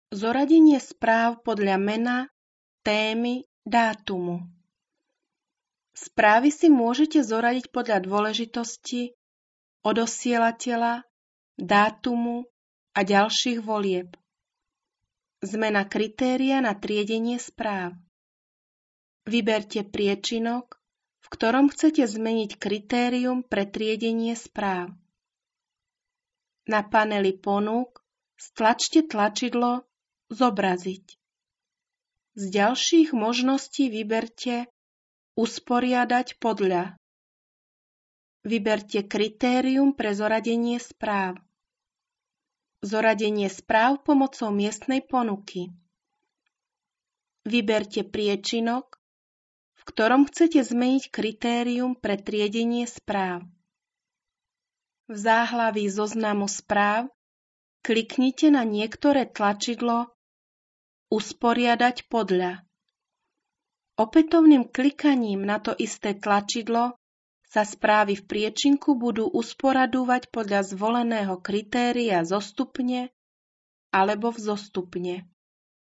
Zoradenie správ podľa mena, témy, dátumu. Správy si môžete zoradiť podľa dôležitosti, odosielateľa, dátumu a ďalších volieb. Zmena kritéria na triedenie správ. Vyberte priečinok, v ktorom chcete zmeniť kritérium pre triedenie správ. Na paneli ponúk stlačte tlačidlo Zobraziť. Z ďalších možností vyberte Usporiadať podľa. Vyberte kritérium pre zoradenie správ. Zoradenie správ pomocou miestnej ponuky. Vyberte priečinok, v ktorom chcete zmeniť kritérium pre triedenie správ. V záhlaví zoznamu správ kliknite na niektoré tlačidlo Usporiadať podľa. Opätovným klikaním na to isté tlačidlo sa správy v priečinku budú usporadúvať podľa zvoleného kritéria zostupne alebo vzostupne.